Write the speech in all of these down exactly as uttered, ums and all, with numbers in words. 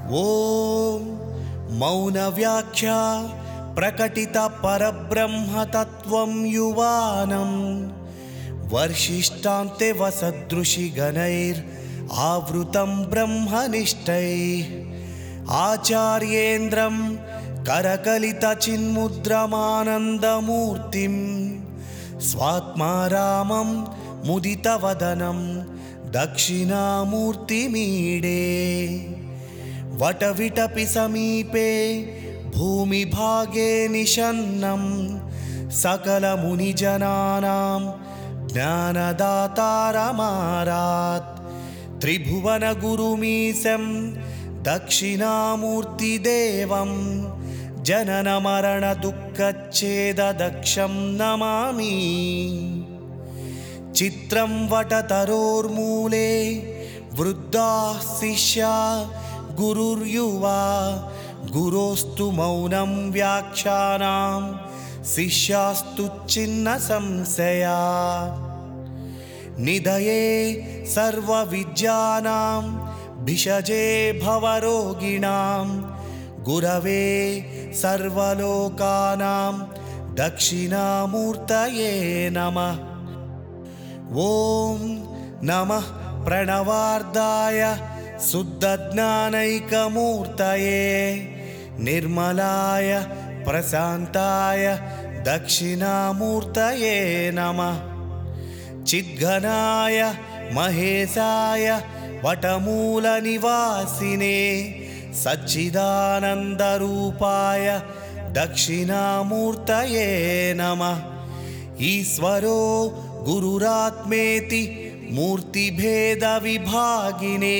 ॐ मौनव्याख्या प्रकटित परब्रह्मतत्त्वं युवानं वर्षिष्ठान्ते वसदृशिगणैर् आवृतं ब्रह्मनिष्ठैः आचार्येन्द्रं करकलितचिन्मुद्रमानन्दमूर्तिं स्वात्मारामं मुदितवदनं दक्षिणामूर्तिमीडे वटविटपि समीपे भूमिभागे निषन्नं सकलमुनिजनानां ज्ञानदातारमारात् त्रिभुवनगुरुमीशं दक्षिणामूर्तिदेवं जननमरणदुःखच्छेददक्षं नमामि। चित्रं वटतरोर्मूले वृद्धाः शिष्या गुरुर्युवा गुरोस्तु मौनं व्याख्यानां शिष्यास्तु छिन्न संशया निधये सर्वविद्यानां भिषजे भवरोगिणां गुरवे सर्वलोकानां दक्षिणामूर्तये नमः। ॐ नमः प्रणवार्धाय शुद्धज्ञानैकमूर्तये निर्मलाय प्रशान्ताय दक्षिणामूर्तये नमः। चिद्घनाय महेशाय वटमूलनिवासिने सच्चिदानन्दरूपाय दक्षिणामूर्तये नमः। ईश्वरो गुरुरात्मेति मूर्तिभेदविभागिने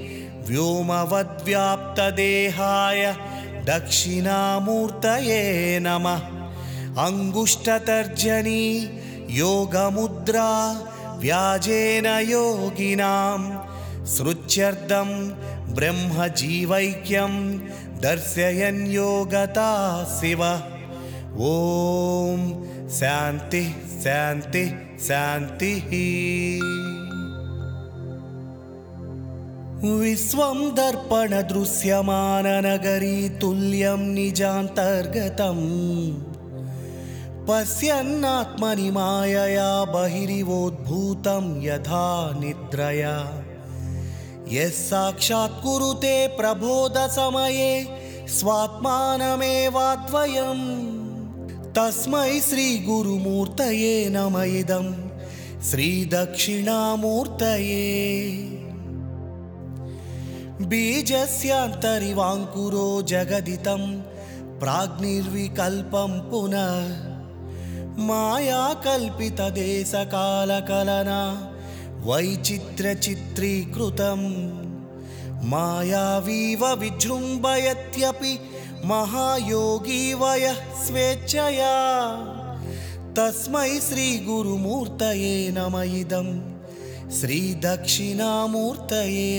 व्योमवद्व्याप्तदेहाय दक्षिणामूर्तये नमः। अंगुष्ठतर्जनी योगमुद्रा व्याजेन योगिनां सृच्यर्दं ब्रह्मजीवैक्यं दर्शयन् योगता शिव। ॐ शान्ति शान्ति शान्तिः। विश्वं दर्पणदृश्यमाननगरी तुल्यं निजान्तर्गतम् पश्यन्नात्मनि मायया बहिरिवोद्भूतं यथा निद्रया यस्साक्षात् कुरुते प्रबोधसमये स्वात्मानमेवाद्वयम् तस्मै श्रीगुरुमूर्तये नम इदं श्रीदक्षिणामूर्तये। बीजस्यान्तरिवाङ्कुरो जगदितं प्राग्निर्विकल्पं पुनः मायाकल्पितदेशकालकलना वैचित्र्यचित्रीकृतं मायावीव विजृम्भयत्यपि महायोगी वयः स्वेच्छया तस्मै श्रीगुरुमूर्तये नम इदं श्रीदक्षिणामूर्तये।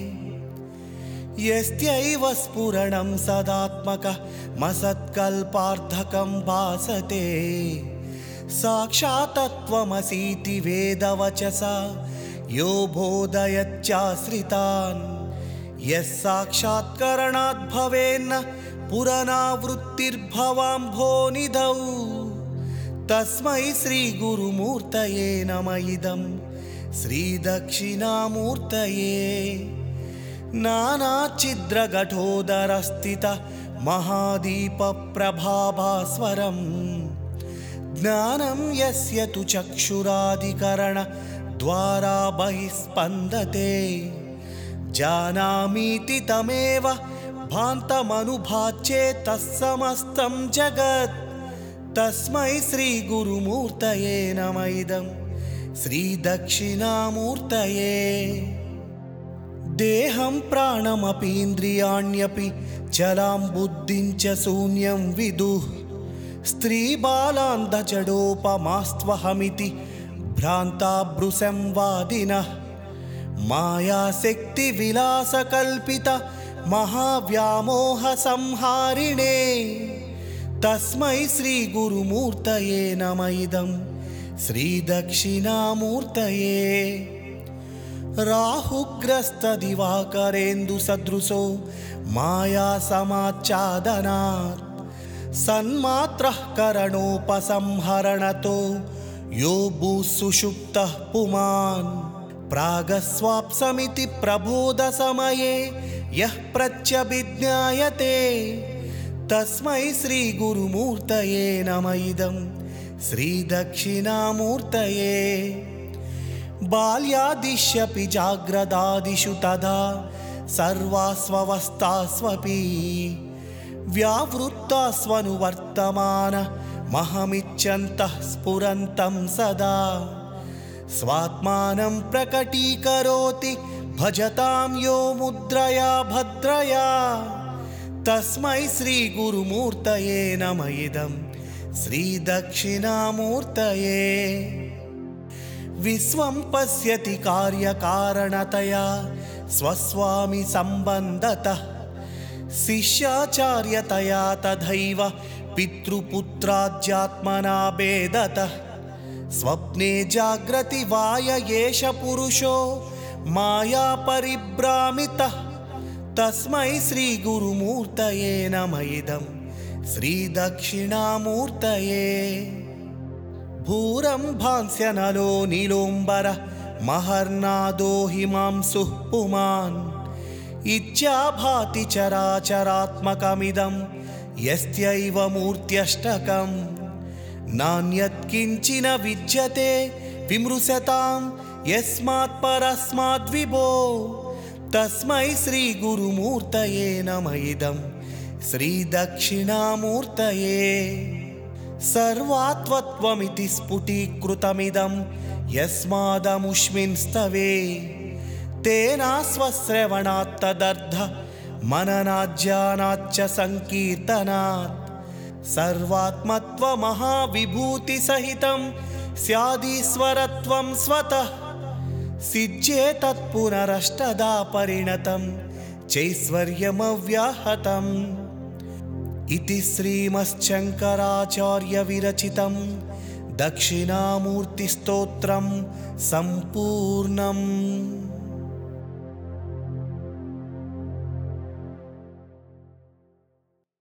यस्यैव स्फुरणं सदात्मकमसत्कल्पार्धकं भासते साक्षात्तत्त्वमसीति वेदवचसा यो बोधयच्चाश्रितान् यस्साक्षात्करणात् भवेन्न पुरनावृत्तिर्भवाम्भोनिधौ तस्मै श्रीगुरुमूर्तये नम इदं श्रीदक्षिणामूर्तये। नानाच्छिद्रघटोदरस्थित महादीपप्रभाभास्वरं ज्ञानं यस्य तु चक्षुरादिकरणद्वारा बहिस्पन्दते जानामीति तमेव भान्तमनुभाच्ये तत्समस्तं जगत् तस्मै श्रीगुरुमूर्तये नम इदं श्रीदक्षिणामूर्तये। देहं प्राणमपीन्द्रियाण्यपि चलां बुद्धिं च शून्यं विदुः स्त्रीबालान्धजडोपमास्त्वहमिति भ्रान्ता भ्रुसंवादिनः मायाशक्तिविलासकल्पित महाव्यामोहसंहारिणे तस्मै श्रीगुरुमूर्तये नम इदं श्रीदक्षिणामूर्तये। राहुग्रस्तदिवाकरेन्दु सदृशो माया समाच्छादनात् सन्मात्रः करणोपसंहरणतो यो भूसुषुप्तः पुमान् प्रागस्वाप्समिति प्रबोधसमये यः प्रत्यभिज्ञायते तस्मै श्रीगुरुमूर्तये नमः इदं श्रीदक्षिणामूर्तये। बाल्यादिष्यपि जाग्रदादिषु तदा सर्वास्वस्थास्वपि व्यावृत्तास्वनुवर्तमानमहमिच्छन्तः स्फुरन्तं सदा स्वात्मानं प्रकटीकरोति भजतां यो मुद्रया भद्रया तस्मै श्रीगुरुमूर्तये नमः इदं श्रीदक्षिणामूर्तये। विश्वं पश्यति कार्यकारणतया स्वस्वामी सम्बन्धतः शिष्याचार्यतया तथैव पितृपुत्राद्यात्मना भेदतः स्वप्ने जाग्रति वाय एष पुरुषो माया परिभ्रामितः तस्मै श्रीगुरुमूर्तये नमः इदं श्रीदक्षिणामूर्तये। भूरम्भांस्यनलो नीलोम्बरः महर्नादो हिमांशुः पुमान् इच्छा भाति चराचरात्मकमिदं यस्यैव मूर्त्यष्टकम् नान्यत्किञ्चिन विद्यते विमृशतां यस्मात् परस्माद्विभो तस्मै श्रीगुरुमूर्तये नमः इदं श्रीदक्षिणामूर्तये। सर्वात्वत्वमिति स्फुटीकृतमिदं यस्मादमुष्मिन् स्तवे तेनास्वश्रवणात् तदर्थ मननाज्ञानाच्च संकीर्तनात् सर्वात्मत्वमहाविभूतिसहितं स्यादीश्वरत्वं स्वतः सिज्येतत् पुनरष्टदा परिणतं चैश्वर्यमव्याहतम् इति श्रीमच्छङ्कराचार्यविरचितं दक्षिणामूर्तिस्तोत्रं सम्पूर्णम्।